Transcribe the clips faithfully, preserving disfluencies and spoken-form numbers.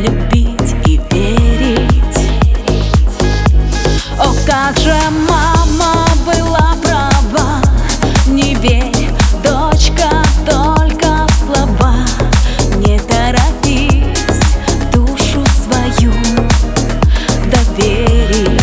любить и верить. О, как же мама была права, не верь, дочка, только в слова. Не торопись душу свою доверить.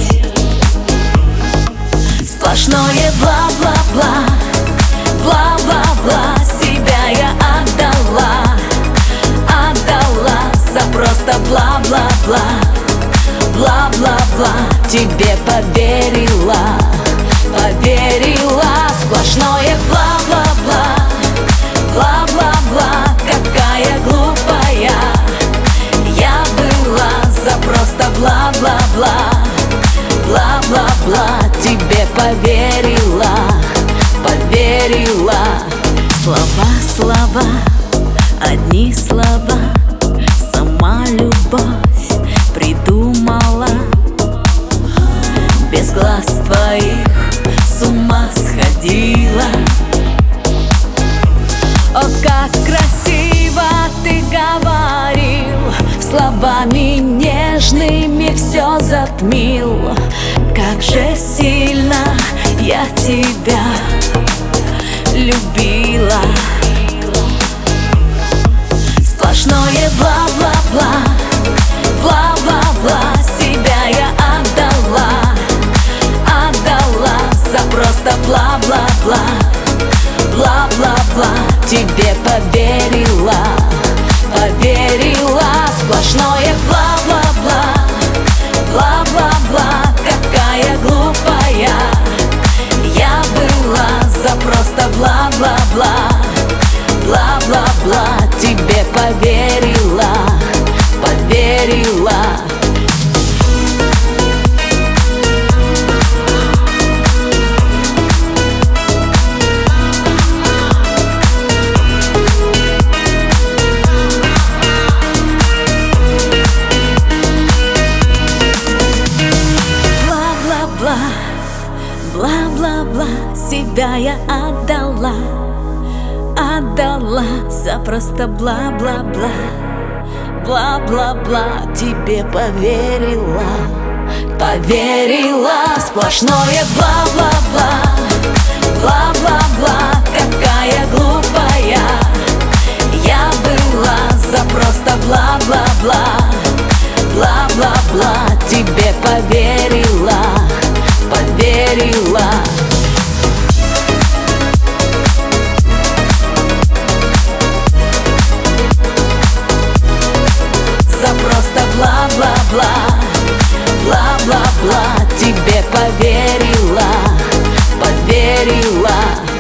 Сплошное бла-бла-бла, бла-бла-бла, себя я отдала, отдала за просто бла-бла-бла, бла-бла-бла. Тебе поверила, поверила. Сплошное бла-бла-бла, бла-бла-бла, какая глупая я была за просто бла-бла-бла, бла-бла-бла. Тебе поверила, поверила. Слова, слова, одни слова, сама любовь придумала. Без глаз твоих с ума сходила. О, как красиво ты говорил, словами нежными все затмил. Как же сильно я тебя любила. Сплошное бла-бла-бла, бла-бла-бла, себя я отдала, отдала за просто бла-бла-бла, бла-бла-бла. Тебе поверила, поверила. Сплошное бла-бла-бла, бла-бла-бла, какая глупая я была за просто бла-бла-бла, бла-бла-бла. Тебе поверила, поверила. Бла-бла-бла, себя я отдала, отдала за просто бла-бла-бла, бла-бла-бла. Тебе поверила, поверила. Сплошное бла-бла-бла, бла-бла-бла, какая глупая я была за просто бла-бла-бла, бла-бла-бла. Тебе поверила, поверила. За просто бла-бла-бла, бла-бла-бла. Тебе поверила, поверила.